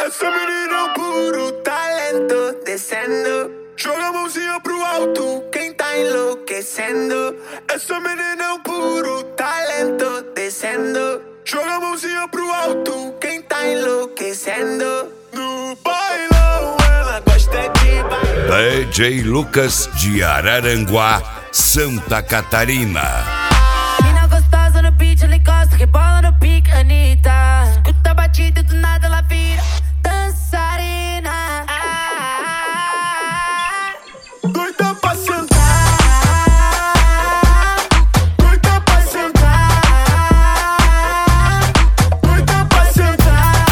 Essa menina é um puro talento, descendo. Joga a mãozinha pro alto, quem tá enlouquecendo. Essa menina é um puro talento, descendo. Joga a mãozinha pro alto, quem tá enlouquecendo. No bailão ela gosta de bailar. DJ Lucas de Araranguá, Santa Catarina. Mina gostosa no beat, ela encosta, rebola no pique, Anitta. Escuta a batida e do nada ela vira dançarina. Doida pra sentar, doida pra sentar, doida pra sentar.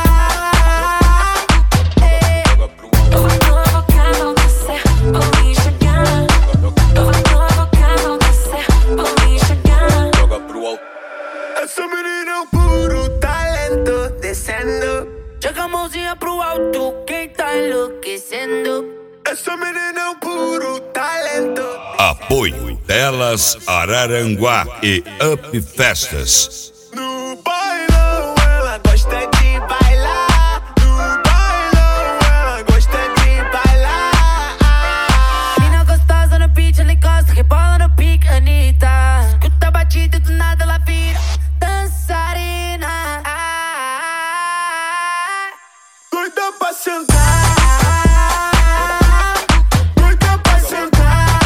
Vai provocar, vão descer, vão me enxergar. Vai provocar, vão descer, vão me enxergar. Essa menina é um puro talento, descendo. Joga a mãozinha pro alto, quem tá enlouquecendo. Essa menina é um puro talento. Apoio Telas Araranguá e Up Festas. No bailão ela gosta de bailar. No bailão ela gosta de bailar. Mina gostosa no beat, ela encosta, rebola no pique, Anitta. Escuta a batida e do nada ela vira dançarina. Doida pra sentar, doida pra sentar,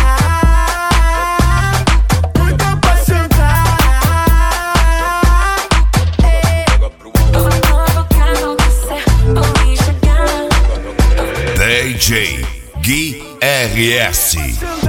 doida pra sentar. Vai provocar, vão descer, vão me enxergar. DJ Gui RS.